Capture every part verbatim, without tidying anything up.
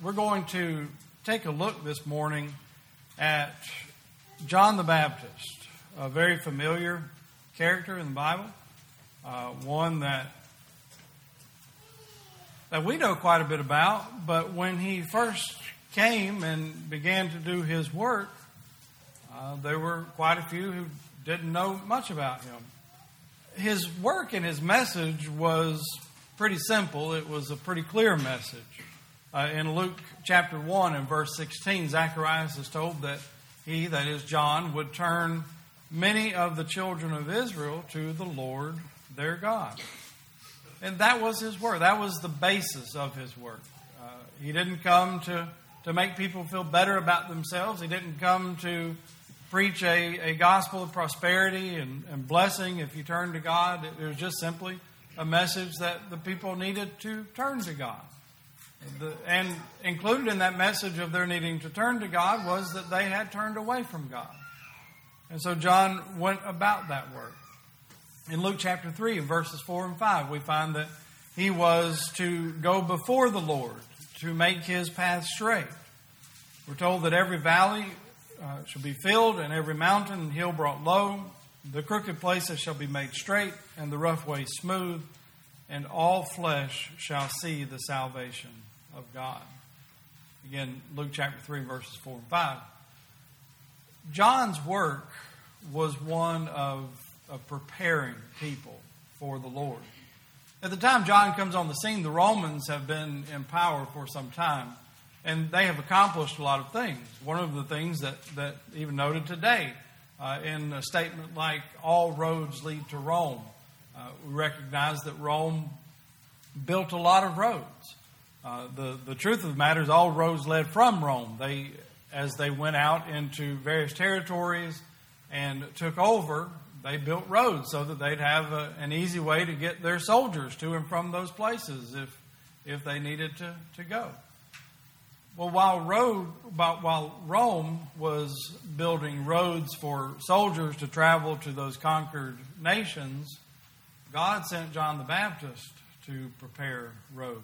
we're going to take a look this morning at John the Baptist, a very familiar character in the Bible, uh, one that that we know quite a bit about, but when he first came and began to do his work, uh, there were quite a few who didn't know much about him. His work and his message was pretty simple. It was a pretty clear message. Uh, in Luke chapter one and verse sixteen, Zacharias is told that he, that is John, would turn many of the children of Israel to the Lord their God. And that was his work. That was the basis of his work. Uh, he didn't come to, to make people feel better about themselves. He didn't come to preach a, a gospel of prosperity and, and blessing if you turn to God. It, it was just simply a message that the people needed to turn to God. The, and included in that message of their needing to turn to God was that they had turned away from God. And so John went about that work. In Luke chapter three, verses four and five, we find that he was to go before the Lord to make his path straight. We're told that every valley uh, shall be filled and every mountain and hill brought low. The crooked places shall be made straight and the rough way smooth, and all flesh shall see the salvation of God. Again, Luke chapter three, verses four and five. John's work was one of, of preparing people for the Lord. At the time John comes on the scene, the Romans have been in power for some time, and they have accomplished a lot of things. One of the things that, that even noted today, uh, in a statement like, all roads lead to Rome, uh, we recognize that Rome built a lot of roads. Uh, the, the truth of the matter is all roads led from Rome. They, as they went out into various territories and took over, they built roads so that they'd have a, an easy way to get their soldiers to and from those places if if they needed to, to go. Well, while road, while Rome was building roads for soldiers to travel to those conquered nations, God sent John the Baptist to prepare roads.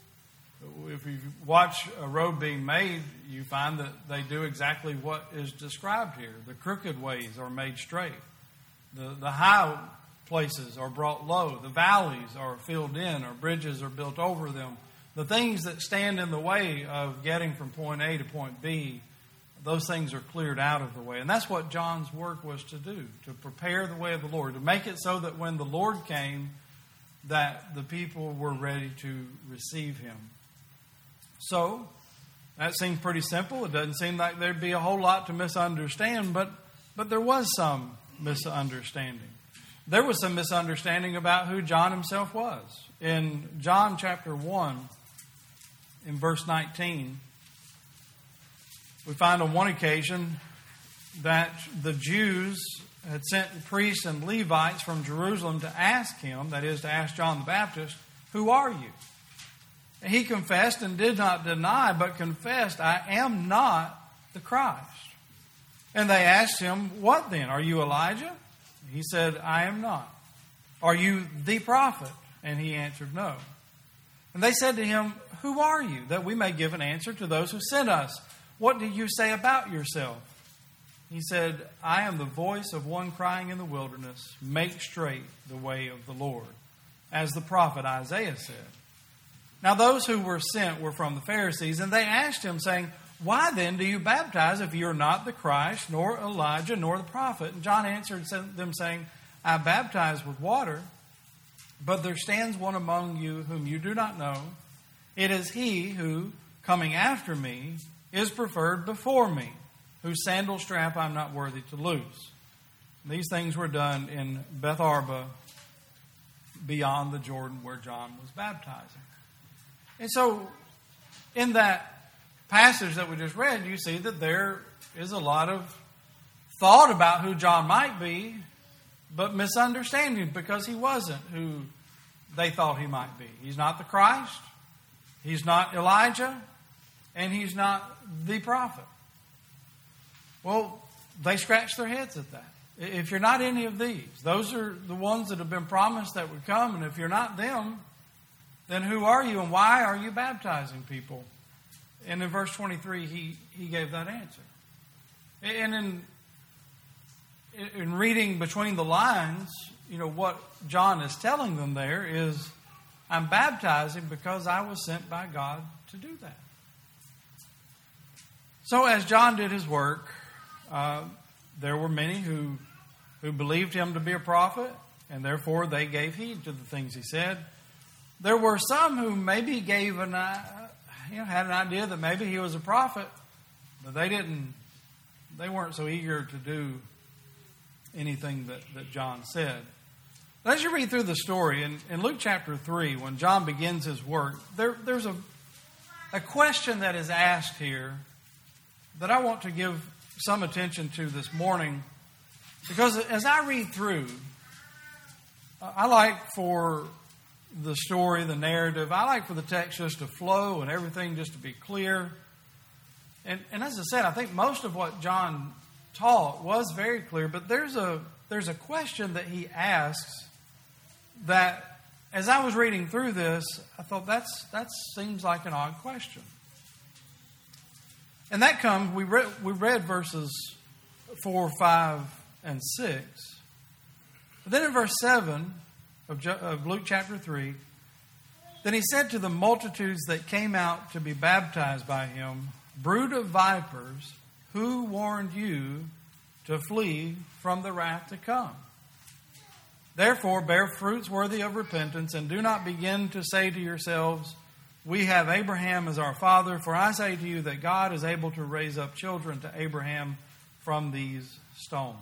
If you watch a road being made, you find that they do exactly what is described here. The crooked ways are made straight. The, the high places are brought low. The valleys are filled in, or bridges are built over them. The things that stand in the way of getting from point A to point B, those things are cleared out of the way. And that's what John's work was to do, to prepare the way of the Lord, to make it so that when the Lord came, that the people were ready to receive him. So, that seems pretty simple. It doesn't seem like there'd be a whole lot to misunderstand, but, but there was some misunderstanding. There was some misunderstanding about who John himself was. In John chapter one, in verse nineteen, we find on one occasion that the Jews had sent priests and Levites from Jerusalem to ask him, that is, to ask John the Baptist, "Who are you?" And he confessed and did not deny, but confessed, "I am not the Christ." And they asked him, "What then? Are you Elijah?" He said, "I am not." "Are you the prophet?" And he answered, "No." And they said to him, "Who are you, that we may give an answer to those who sent us? What do you say about yourself?" He said, "I am the voice of one crying in the wilderness, 'Make straight the way of the Lord,' as the prophet Isaiah said." Now those who were sent were from the Pharisees, and they asked him, saying, "Why then do you baptize if you are not the Christ, nor Elijah, nor the prophet?" And John answered them, saying, "I baptize with water, but there stands one among you whom you do not know. It is he who, coming after me, is preferred before me, whose sandal strap I'm not worthy to loose." And these things were done in Beth Arba, beyond the Jordan where John was baptizing. And so, in that passage that we just read, you see that there is a lot of thought about who John might be, but misunderstanding because he wasn't who they thought he might be. He's not the Christ, he's not Elijah, and he's not the prophet. Well, they scratch their heads at that. If you're not any of these, those are the ones that have been promised that would come, and if you're not them, then who are you and why are you baptizing people? And in verse twenty-three, he, he gave that answer. And in, in reading between the lines, you know, what John is telling them there is, I'm baptizing because I was sent by God to do that. So as John did his work, uh, there were many who, who believed him to be a prophet, and therefore they gave heed to the things he said. There were some who maybe gave an, uh, you know, had an idea that maybe he was a prophet, but they didn't. They weren't so eager to do anything that, that John said. But as you read through the story in, in Luke chapter three, when John begins his work, there, there's a a question that is asked here that I want to give some attention to this morning, because as I read through, I like for the story, the narrative, I like for the text just to flow and everything just to be clear. And, and as I said, I think most of what John taught was very clear, but there's a there's a question that he asks that, as I was reading through this, I thought that's that seems like an odd question. And that comes, we read, we read verses four, five, and six. But then in verse seven of, of Luke chapter three, then he said to the multitudes that came out to be baptized by him, brood of vipers, who warned you to flee from the wrath to come? Therefore, bear fruits worthy of repentance, and do not begin to say to yourselves, we have Abraham as our father. For I say to you that God is able to raise up children to Abraham from these stones.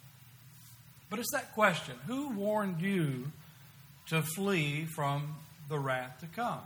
But it's that question, who warned you to flee from the wrath to come?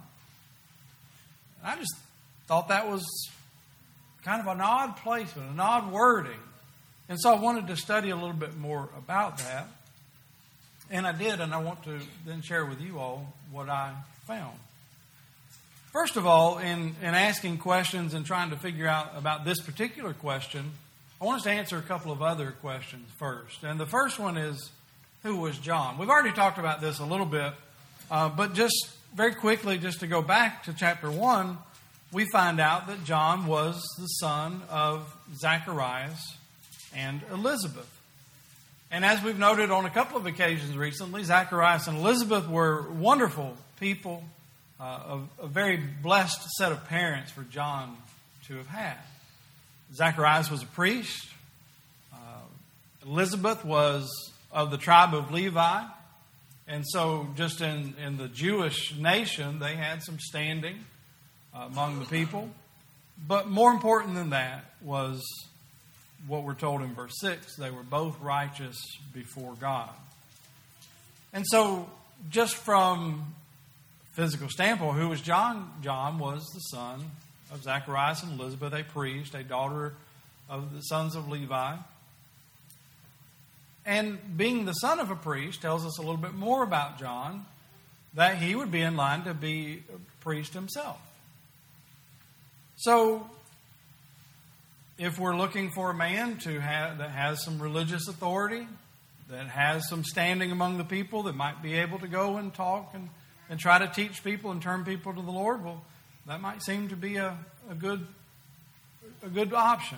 I just thought that was kind of an odd placement, an odd wording. And so I wanted to study a little bit more about that. And I did, and I want to then share with you all what I found. First of all, in, in asking questions and trying to figure out about this particular question, I want us to answer a couple of other questions first. And the first one is, who was John? We've already talked about this a little bit, uh, but just very quickly, just to go back to chapter one, we find out that John was the son of Zacharias and Elizabeth. And as we've noted on a couple of occasions recently, Zacharias and Elizabeth were wonderful people, uh, a, a very blessed set of parents for John to have had. Zacharias was a priest. Uh, Elizabeth was of the tribe of Levi. And so just in, in the Jewish nation, they had some standing uh, among the people. But more important than that was what we're told in verse six. They were both righteous before God. And so just from physical standpoint, who was John? John was the son of Zacharias and Elizabeth, a priest, a daughter of the sons of Levi. And being the son of a priest tells us a little bit more about John, that he would be in line to be a priest himself. So, if we're looking for a man to have, that has some religious authority, that has some standing among the people, that might be able to go and talk and, and try to teach people and turn people to the Lord, well, that might seem to be a, a good a good option.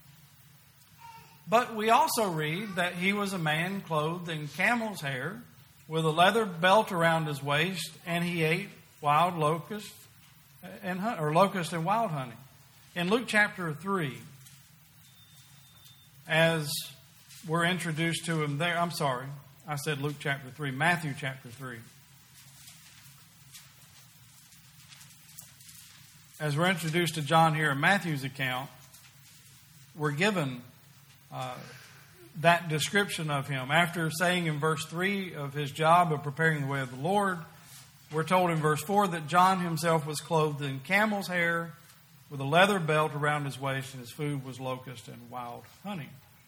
But we also read that he was a man clothed in camel's hair, with a leather belt around his waist, and he ate wild locust and or locust and wild honey. In Luke chapter three, as we're introduced to him there, I'm sorry, I said Luke chapter three, Matthew chapter three. As we're introduced to John here in Matthew's account, we're given uh, that description of him. After saying in verse three of his job of preparing the way of the Lord, we're told in verse four that John himself was clothed in camel's hair with a leather belt around his waist, and his food was locust and wild honey.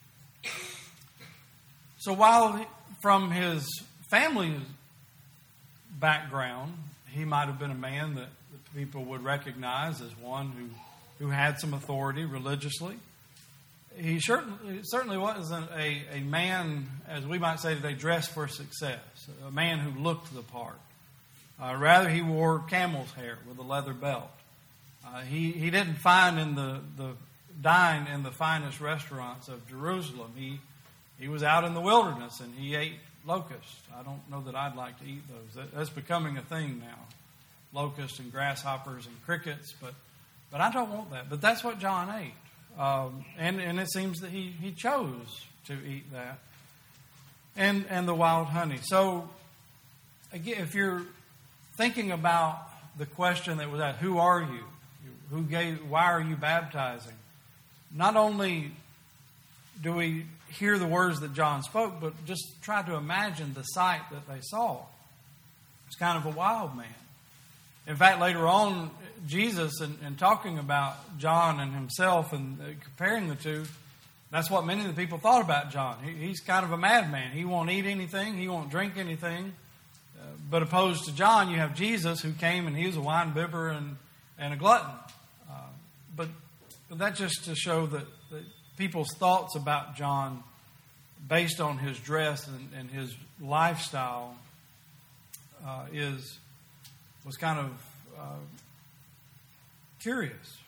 So while from his family background, he might have been a man that people would recognize as one who, who had some authority religiously, he certainly, certainly wasn't a, a man, as we might say today, dressed for success, a man who looked the part. Uh, rather, he wore camel's hair with a leather belt. Uh, he, he didn't find in the, the dine in the finest restaurants of Jerusalem. He, he was out in the wilderness and he ate locusts. I don't know that I'd like to eat those. That, that's becoming a thing now. Locusts and grasshoppers and crickets, but but I don't want that. But that's what John ate. Um, and, and it seems that he, he chose to eat that. And and the wild honey. So, again, if you're thinking about the question that was asked, who are you? Who gave? Why are you baptizing? Not only do we hear the words that John spoke, but just try to imagine the sight that they saw. It's kind of a wild man. In fact, later on, Jesus, in, in talking about John and himself and comparing the two, that's what many of the people thought about John. He, he's kind of a madman. He won't eat anything. He won't drink anything. Uh, but opposed to John, you have Jesus, who came and he was a wine bibber and, and a glutton. Uh, but, but that's just to show that, that people's thoughts about John, based on his dress and, and his lifestyle, uh, is was kind of uh, curious.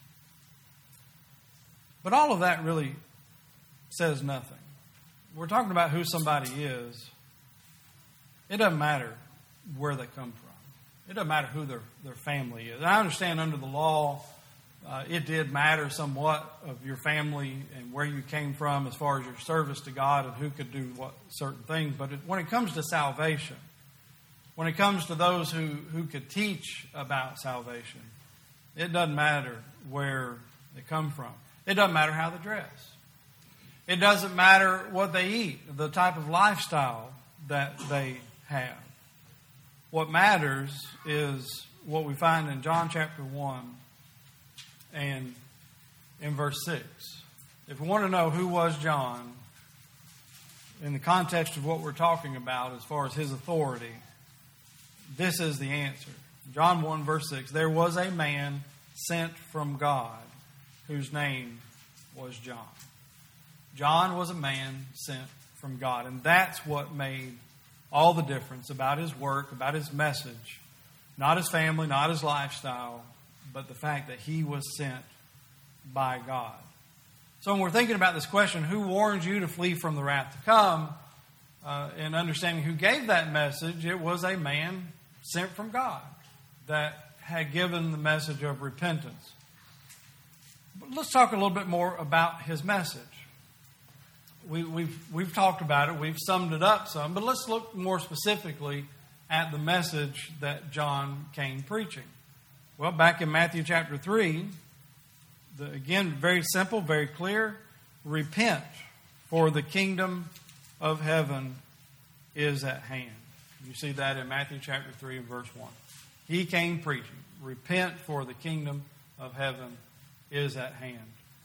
But all of that really says nothing. We're talking about who somebody is. It doesn't matter where they come from. It doesn't matter who their, their family is. And I understand under the law, uh, it did matter somewhat of your family and where you came from as far as your service to God and who could do what certain things. But it, when it comes to salvation, when it comes to those who, who could teach about salvation, it doesn't matter where they come from. It doesn't matter how they dress. It doesn't matter what they eat, the type of lifestyle that they have. What matters is what we find in John chapter one and in verse six. If we want to know who was John, in the context of what we're talking about as far as his authority, this is the answer. John one, verse six. There was a man sent from God whose name was John. John was a man sent from God. And that's what made all the difference about his work, about his message. Not his family, not his lifestyle, but the fact that he was sent by God. So when we're thinking about this question, who warns you to flee from the wrath to come, uh, and understanding who gave that message, it was a man sent from God that had given the message of repentance. But let's talk a little bit more about his message. We, we've, we've talked about it. We've summed it up some. But let's look more specifically at the message that John came preaching. Well, back in Matthew chapter three, the, again, very simple, very clear. Repent, for the kingdom of heaven is at hand. You see that in Matthew chapter three and verse one. He came preaching. Repent, for the kingdom of heaven is at hand.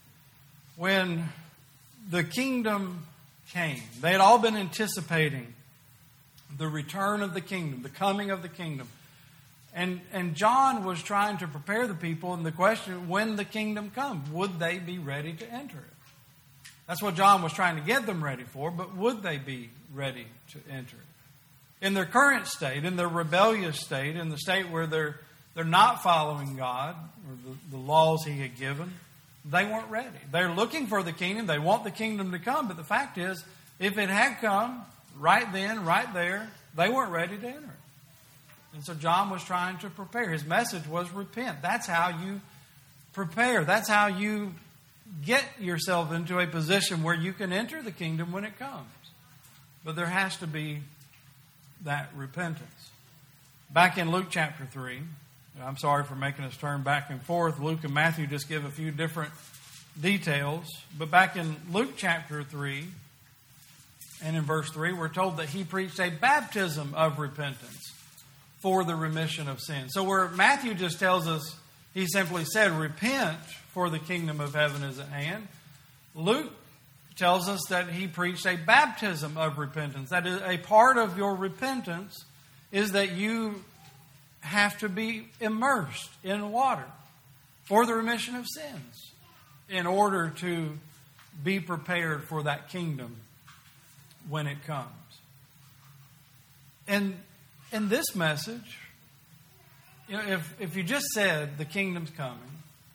When the kingdom came, they had all been anticipating the return of the kingdom, the coming of the kingdom. And, and John was trying to prepare the people, and the question, when the kingdom comes, would they be ready to enter it? That's what John was trying to get them ready for, but would they be ready to enter it? In their current state, in their rebellious state, in the state where they're, they're not following God or the, the laws He had given, they weren't ready. They're looking for the kingdom. They want the kingdom to come, but the fact is, if it had come right then, right there, they weren't ready to enter it. And so John was trying to prepare. His message was repent. That's how you prepare. That's how you get yourself into a position where you can enter the kingdom when it comes. But there has to be that repentance. Back in Luke chapter three, I'm sorry for making us turn back and forth. Luke and Matthew just give a few different details. But back in Luke chapter three and in verse three, we're told that he preached a baptism of repentance for the remission of sins. So where Matthew just tells us, he simply said, repent, for the kingdom of heaven is at hand. Luke tells us that he preached a baptism of repentance. That is, a part of your repentance is that you have to be immersed in water for the remission of sins in order to be prepared for that kingdom when it comes. And in this message, you know, if, if you just said the kingdom's coming,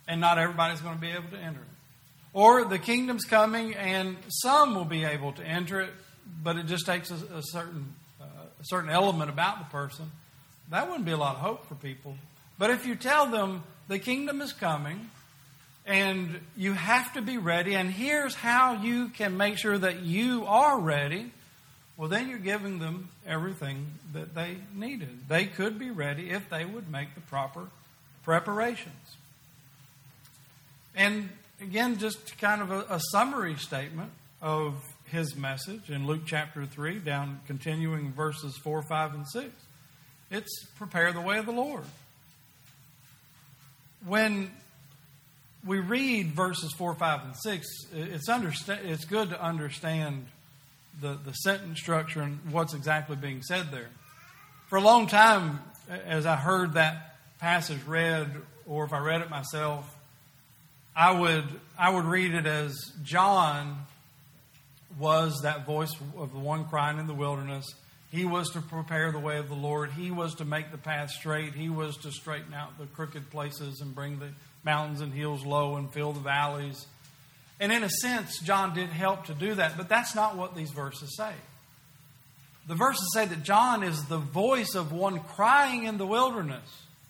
and not everybody's going to be able to enter it. Or the kingdom's coming, and some will be able to enter it, but it just takes a, a certain uh, a certain element about the person. That wouldn't be a lot of hope for people. But if you tell them the kingdom is coming, and you have to be ready, and here's how you can make sure that you are ready, well, then you're giving them everything that they needed. They could be ready if they would make the proper preparations. And again, just kind of a, a summary statement of his message in Luke chapter three, down continuing verses four, five, and six. It's prepare the way of the Lord. When we read verses four, five, and six, it's understa- it's good to understand the, the sentence structure and what's exactly being said there. For a long time, as I heard that passage read, or if I read it myself, I would I would read it as John was that voice of the one crying in the wilderness. He was to prepare the way of the Lord. He was to make the path straight. He was to straighten out the crooked places and bring the mountains and hills low and fill the valleys. And in a sense, John did help to do that, but that's not what these verses say. The verses say that John is the voice of one crying in the wilderness.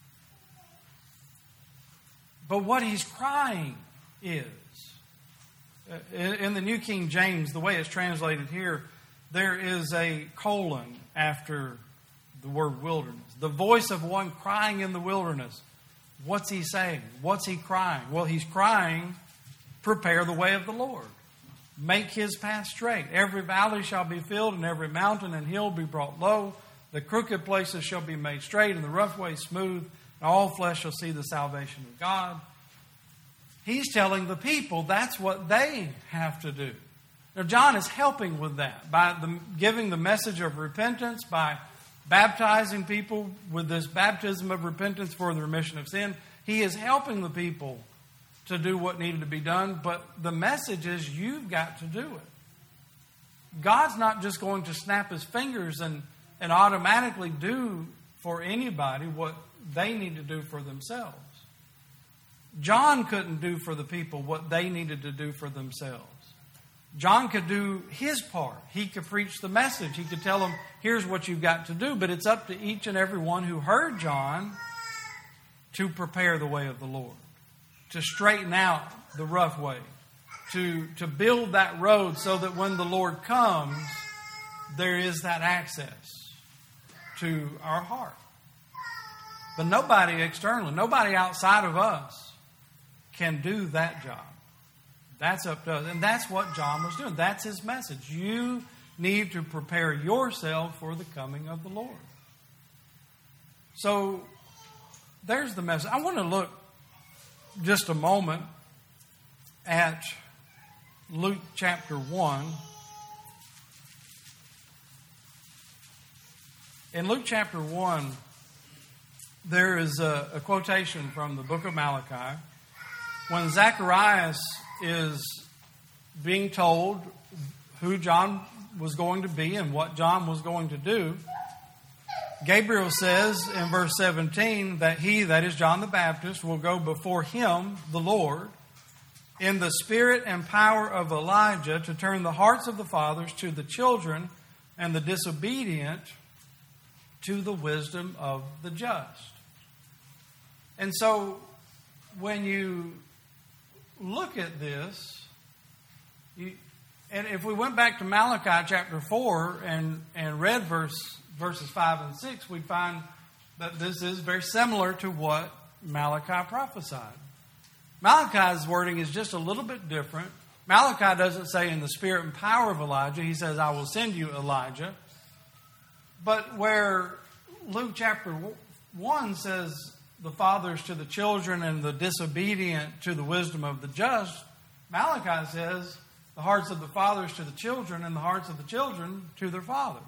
But what he's crying is, in the New King James, the way it's translated here, there is a colon after the word wilderness. The voice of one crying in the wilderness. What's he saying? What's he crying? Well, he's crying, prepare the way of the Lord. Make his path straight. Every valley shall be filled, and every mountain and hill be brought low. The crooked places shall be made straight, and the rough way smooth. And all flesh shall see the salvation of God. He's telling the people that's what they have to do. Now, John is helping with that by the, giving the message of repentance, by baptizing people with this baptism of repentance for the remission of sin. He is helping the people to do what needed to be done, but the message is you've got to do it. God's not just going to snap his fingers and, and automatically do for anybody what they need to do for themselves. John couldn't do for the people what they needed to do for themselves. John could do his part. He could preach the message. He could tell them, here's what you've got to do. But it's up to each and every one who heard John to prepare the way of the Lord, to straighten out the rough way, to, to build that road so that when the Lord comes, there is that access to our heart. But nobody externally, nobody outside of us can do that job. That's up to us. And that's what John was doing. That's his message. You need to prepare yourself for the coming of the Lord. So there's the message. I want to look just a moment at Luke chapter one. In Luke chapter one, there is a, a quotation from the book of Malachi. When Zacharias is being told who John was going to be and what John was going to do, Gabriel says in verse seventeen that he, that is John the Baptist, will go before him, the Lord, in the spirit and power of Elijah to turn the hearts of the fathers to the children and the disobedient to the wisdom of the just. And so when you look at this, you, and if we went back to Malachi chapter four and, and read verse, verses five and six, we'd find that this is very similar to what Malachi prophesied. Malachi's wording is just a little bit different. Malachi doesn't say in the spirit and power of Elijah. He says, I will send you Elijah. But where Luke chapter one says the fathers to the children and the disobedient to the wisdom of the just, Malachi says the hearts of the fathers to the children and the hearts of the children to their fathers.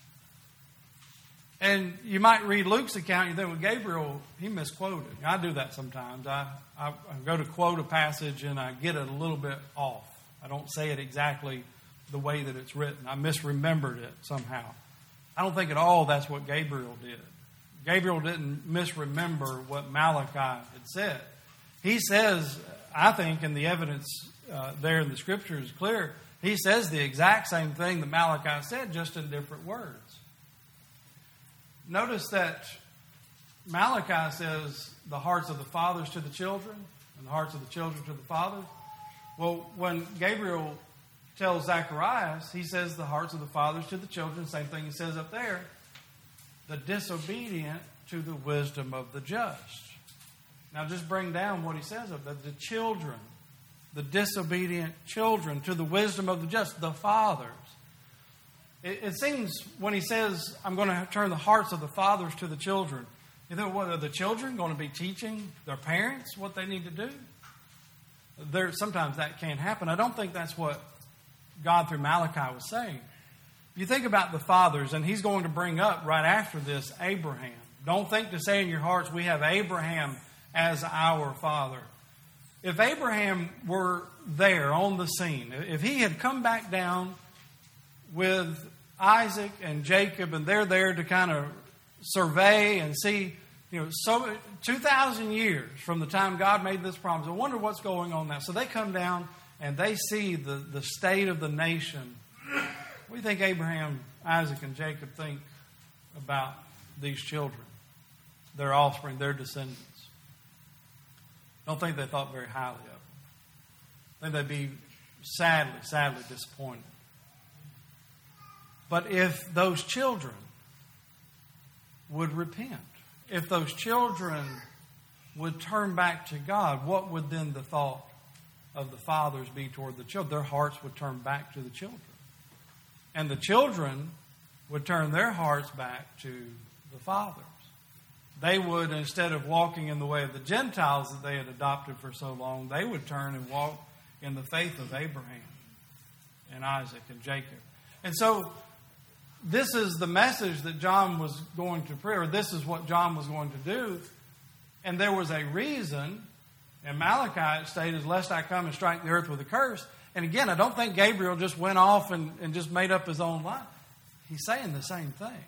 And you might read Luke's account, you think, well, Gabriel, he misquoted. I do that sometimes. I, I, I go to quote a passage and I get it a little bit off. I don't say it exactly the way that it's written. I misremembered it somehow. I don't think at all that's what Gabriel did. Gabriel didn't misremember what Malachi had said. He says, I think, and the evidence uh, there in the Scripture is clear, he says the exact same thing that Malachi said, just in different words. Notice that Malachi says the hearts of the fathers to the children, and the hearts of the children to the fathers. Well, when Gabriel tells Zacharias, he says the hearts of the fathers to the children, same thing he says up there, the disobedient to the wisdom of the just. Now just bring down what he says up there, the children, the disobedient children to the wisdom of the just, the fathers. It, it seems when he says, I'm going to turn the hearts of the fathers to the children, you know, what, are the children going to be teaching their parents what they need to do? There, sometimes that can't happen. I don't think that's what God through Malachi was saying. You think about the fathers, and he's going to bring up right after this Abraham. Don't think to say in your hearts, we have Abraham as our father. If Abraham were there on the scene, if he had come back down with Isaac and Jacob, and they're there to kind of survey and see, you know, so two thousand years from the time God made this promise. I wonder what's going on now. So they come down and they see the, the state of the nation. What do you think Abraham, Isaac, and Jacob think about these children, their offspring, their descendants? Don't think they thought very highly of them. I think they'd be sadly, sadly disappointed. But if those children would repent, if those children would turn back to God, what would then the thought of the fathers be toward the children? Their hearts would turn back to the children. And the children would turn their hearts back to the fathers. They would, instead of walking in the way of the Gentiles that they had adopted for so long, they would turn and walk in the faith of Abraham and Isaac and Jacob. And so this is the message that John was going to pray, or this is what John was going to do. And there was a reason, and Malachi stated, lest I come and strike the earth with a curse. And again, I don't think Gabriel just went off and, and just made up his own lie. He's saying the same thing.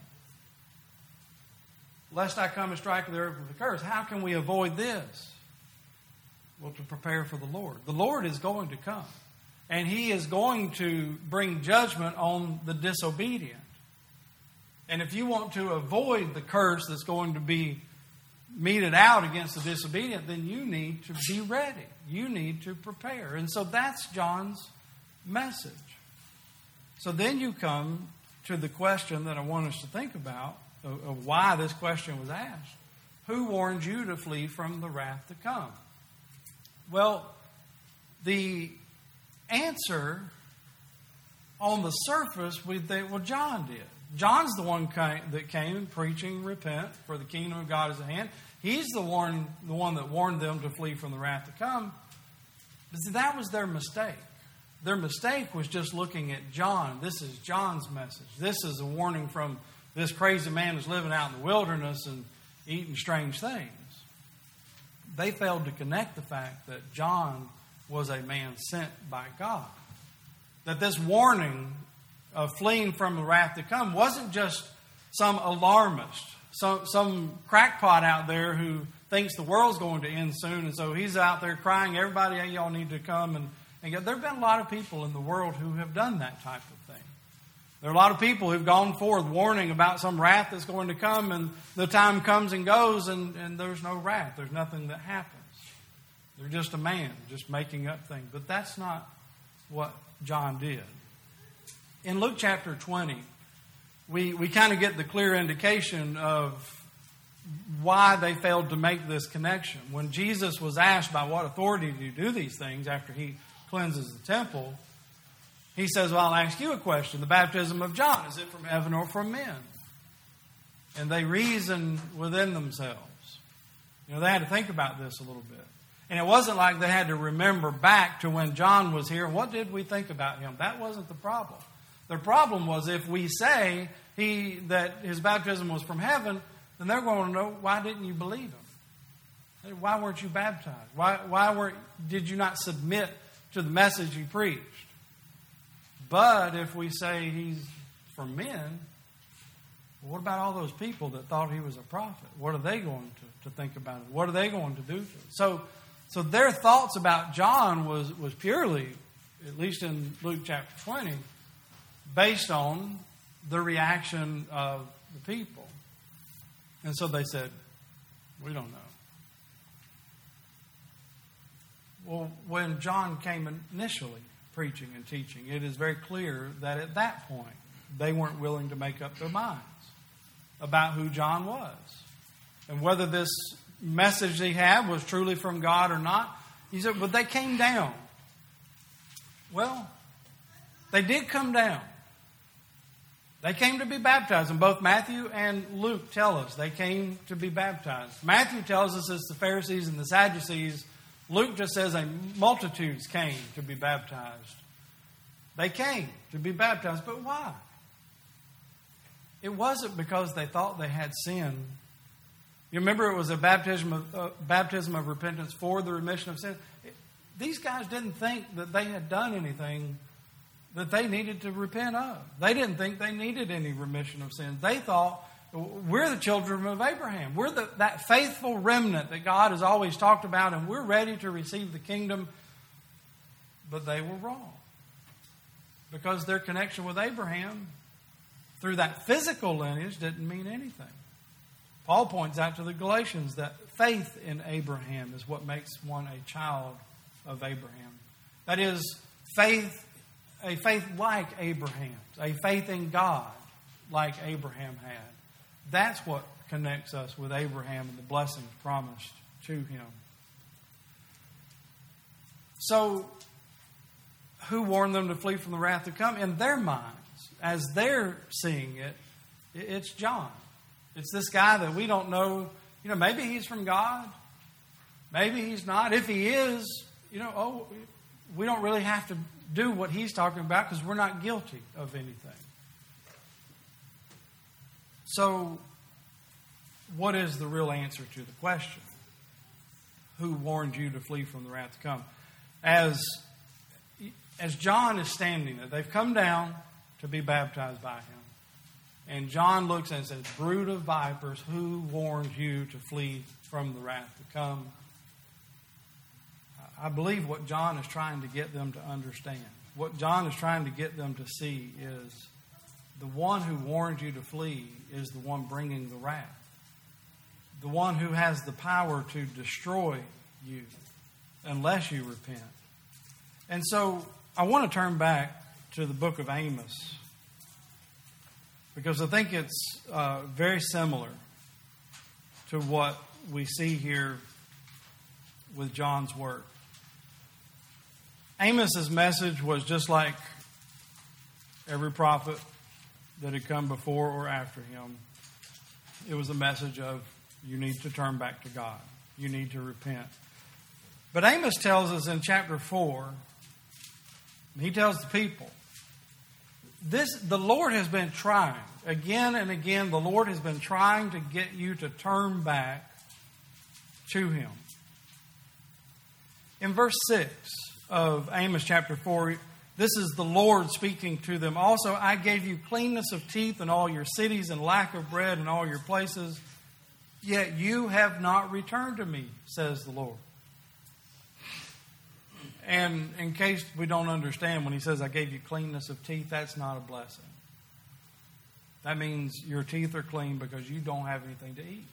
Lest I come and strike the earth with a curse. How can we avoid this? Well, to prepare for the Lord. The Lord is going to come. And He is going to bring judgment on the disobedient. And if you want to avoid the curse that's going to be meted out against the disobedient, then you need to be ready. You need to prepare. And so that's John's message. So then you come to the question that I want us to think about, of, of why this question was asked. Who warned you to flee from the wrath to come? Well, the answer on the surface, we think, well, John did. John's the one that came preaching, repent, for the kingdom of God is at hand. He's the one, the one that warned them to flee from the wrath to come. But see, that was their mistake. Their mistake was just looking at John. This is John's message. This is a warning from this crazy man who's living out in the wilderness and eating strange things. They failed to connect the fact that John was a man sent by God. That this warning of fleeing from the wrath to come wasn't just some alarmist, some, some crackpot out there who thinks the world's going to end soon, and so he's out there crying, everybody, hey, y'all need to come. And, and get. There have been a lot of people in the world who have done that type of thing. There are a lot of people who've gone forth warning about some wrath that's going to come, and the time comes and goes, and, and there's no wrath. There's nothing that happens. They're just a man, just making up things. But that's not what John did. In Luke chapter twenty, we, we kind of get the clear indication of why they failed to make this connection. When Jesus was asked by what authority do you do these things after he cleanses the temple, he says, well, I'll ask you a question. The baptism of John, is it from heaven or from men? And they reasoned within themselves. You know, they had to think about this a little bit. And it wasn't like they had to remember back to when John was here. What did we think about him? That wasn't the problem. The problem was if we say he that his baptism was from heaven, then they're going to know, why didn't you believe him? Why weren't you baptized? Why, why were, did you not submit to the message he preached? But if we say he's from men, well, what about all those people that thought he was a prophet? What are they going to, to think about it? What are they going to do to it? So So their thoughts about John was, was purely, at least in Luke chapter twenty, based on the reaction of the people. And so they said, we don't know. Well, when John came initially preaching and teaching, it is very clear that at that point, they weren't willing to make up their minds about who John was. And whether this message he had was truly from God or not. He said, but they came down. Well, they did come down. They came to be baptized. And both Matthew and Luke tell us they came to be baptized. Matthew tells us it's the Pharisees and the Sadducees. Luke just says a multitudes came to be baptized. They came to be baptized. But why? It wasn't because they thought they had sin. You remember it was a baptism of, uh, baptism of repentance for the remission of sin. It, these guys didn't think that they had done anything that they needed to repent of. They didn't think they needed any remission of sins. They thought, we're the children of Abraham. We're the, that faithful remnant that God has always talked about, and we're ready to receive the kingdom. But they were wrong. Because their connection with Abraham through that physical lineage didn't mean anything. Paul points out to the Galatians that faith in Abraham is what makes one a child of Abraham. That is, faith, a faith like Abraham's, a faith in God like Abraham had. That's what connects us with Abraham and the blessings promised to him. So, who warned them to flee from the wrath to come? In their minds, as they're seeing it, it's John. It's this guy that we don't know. You know, maybe he's from God. Maybe he's not. If he is, you know, oh, we don't really have to do what he's talking about because we're not guilty of anything. So, what is the real answer to the question? Who warned you to flee from the wrath to come? As, as John is standing there, they've come down to be baptized by him. And John looks and says, brood of vipers, who warned you to flee from the wrath to come? I believe what John is trying to get them to understand, what John is trying to get them to see is the one who warned you to flee is the one bringing the wrath. The one who has the power to destroy you unless you repent. And so I want to turn back to the book of Amos, because I think it's uh, very similar to what we see here with John's work. Amos's message was just like every prophet that had come before or after him. It was a message of, you need to turn back to God. You need to repent. But Amos tells us in chapter four, he tells the people, This the Lord has been trying. Again and again, the Lord has been trying to get you to turn back to Him. In verse six of Amos chapter four, this is the Lord speaking to them. Also, I gave you cleanness of teeth in all your cities and lack of bread in all your places. Yet you have not returned to me, says the Lord. And in case we don't understand, when he says, I gave you cleanness of teeth, that's not a blessing. That means your teeth are clean because you don't have anything to eat.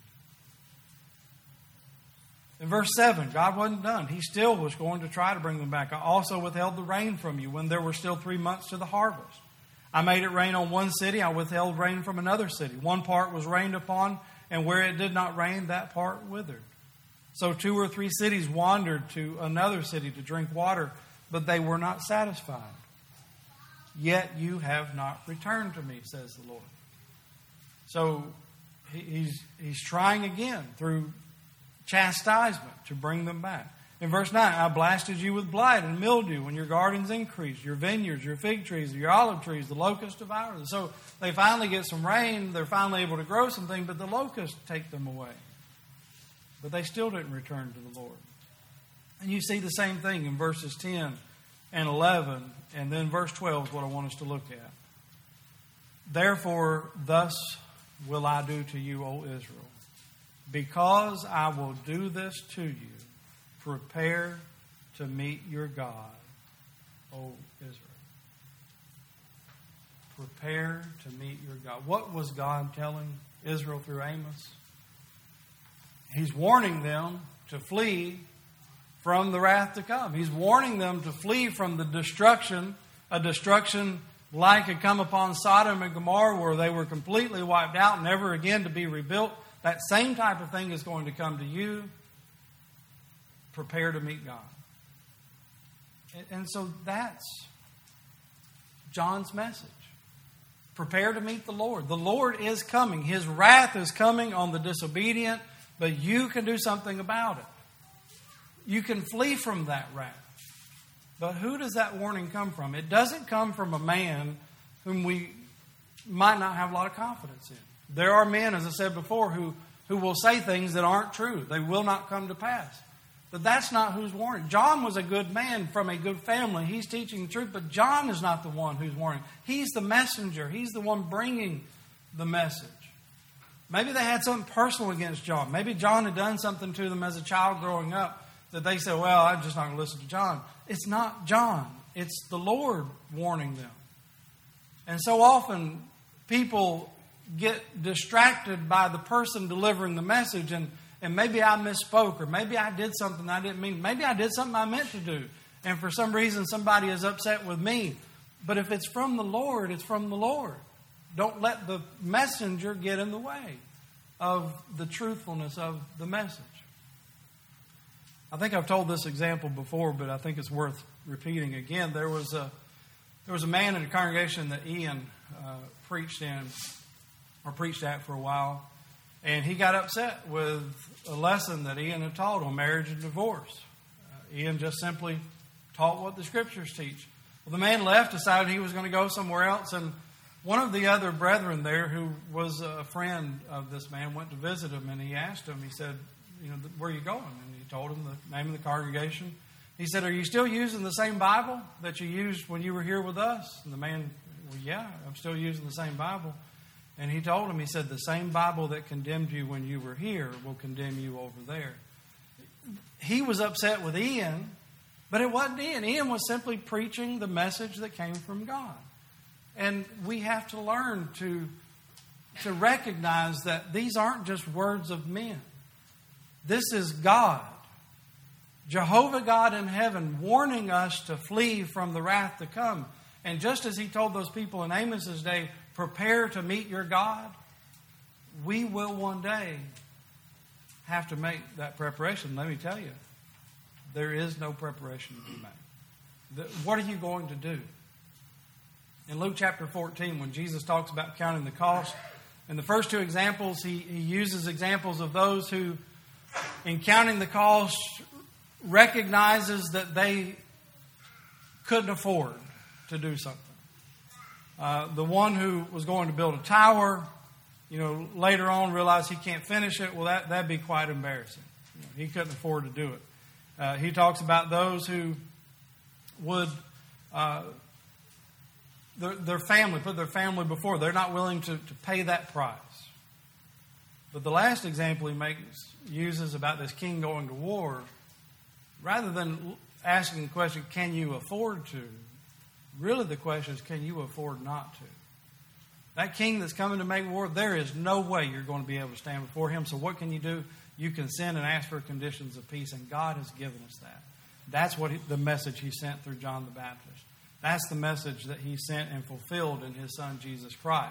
In verse seven, God wasn't done. He still was going to try to bring them back. I also withheld the rain from you when there were still three months to the harvest. I made it rain on one city. I withheld rain from another city. One part was rained upon, and where it did not rain, that part withered. So two or three cities wandered to another city to drink water, but they were not satisfied. Yet you have not returned to me, says the Lord. So he's, he's trying again through chastisement to bring them back. In verse nine, I blasted you with blight and mildew when your gardens increased, your vineyards, your fig trees, your olive trees, the locusts devoured them. So they finally get some rain, they're finally able to grow something, but the locusts take them away. But they still didn't return to the Lord. And you see the same thing in verses ten and eleven, and then verse twelve is what I want us to look at. Therefore, thus will I do to you, O Israel, because I will do this to you, prepare to meet your God, O Israel. Prepare to meet your God. What was God telling Israel through Amos? He's warning them to flee from the wrath to come. He's warning them to flee from the destruction, a destruction like had come upon Sodom and Gomorrah, where they were completely wiped out, never again to be rebuilt. That same type of thing is going to come to you. Prepare to meet God. And so that's John's message. Prepare to meet the Lord. The Lord is coming. His wrath is coming on the disobedient, but you can do something about it. You can flee from that wrath. But who does that warning come from? It doesn't come from a man whom we might not have a lot of confidence in. There are men, as I said before, who, who will say things that aren't true. They will not come to pass. But that's not who's warning. John was a good man from a good family. He's teaching the truth, but John is not the one who's warning. He's the messenger. He's the one bringing the message. Maybe they had something personal against John. Maybe John had done something to them as a child growing up that they said, well, I'm just not going to listen to John. It's not John. It's the Lord warning them. And so often people get distracted by the person delivering the message, and, and maybe I misspoke, or maybe I did something I didn't mean. Maybe I did something I meant to do, and for some reason somebody is upset with me. But if it's from the Lord, it's from the Lord. Don't let the messenger get in the way of the truthfulness of the message. I think I've told this example before, but I think it's worth repeating again. There was a there was a man in a congregation that Ian uh, preached in, or preached at for a while, and he got upset with a lesson that Ian had taught on marriage and divorce. Uh, Ian just simply taught what the Scriptures teach. Well, the man left, decided he was going to go somewhere else, and one of the other brethren there, who was a friend of this man, went to visit him, and he asked him, he said, you know, where are you going? And he told him the name of the congregation. He said, are you still using the same Bible that you used when you were here with us? And the man, well, yeah, I'm still using the same Bible. And he told him, he said, the same Bible that condemned you when you were here will condemn you over there. He was upset with Ian, but it wasn't Ian. Ian was simply preaching the message that came from God. And we have to learn to, to recognize that these aren't just words of men. This is God, Jehovah God in heaven, warning us to flee from the wrath to come. And just as he told those people in Amos's day, prepare to meet your God, we will one day have to make that preparation. Let me tell you, there is no preparation to be made. What are you going to do? In Luke chapter fourteen, when Jesus talks about counting the cost, in the first two examples, he, he uses examples of those who, in counting the cost, recognizes that they couldn't afford to do something. Uh, the one who was going to build a tower, you know, later on realized he can't finish it. Well, that, that'd be quite embarrassing. You know, he couldn't afford to do it. Uh, he talks about those who would, uh, their, their family, put their family before. They're not willing to, to pay that price. But the last example he makes uses about this king going to war, rather than asking the question, can you afford to? Really the question is, can you afford not to? That king that's coming to make war, there is no way you're going to be able to stand before him. So what can you do? You can send and ask for conditions of peace, and God has given us that. That's what he, the message he sent through John the Baptist. That's the message that he sent and fulfilled in his son Jesus Christ.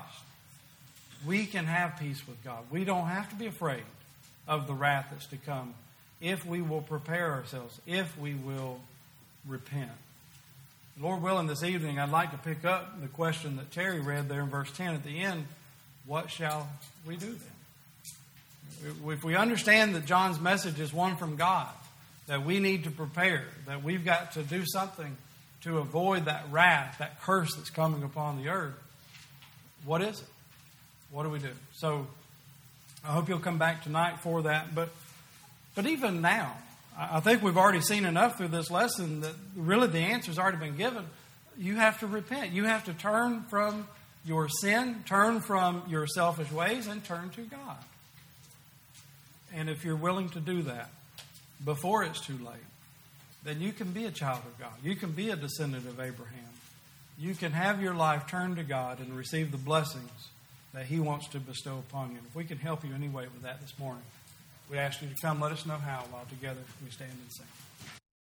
We can have peace with God. We don't have to be afraid of the wrath that's to come if we will prepare ourselves, if we will repent. Lord willing, this evening I'd like to pick up the question that Terry read there in verse ten at the end. What shall we do then? If we understand that John's message is one from God, that we need to prepare, that we've got to do something to avoid that wrath, that curse that's coming upon the earth, what is it? What do we do? So I hope you'll come back tonight for that. But but even now, I think we've already seen enough through this lesson that really the answer's already been given. You have to repent. You have to turn from your sin, turn from your selfish ways, and turn to God. And if you're willing to do that, before it's too late, then you can be a child of God. You can be a descendant of Abraham. You can have your life turned to God and receive the blessings that He wants to bestow upon you. And if we can help you anyway with that this morning, we ask you to come. Let us know how while together we stand and sing.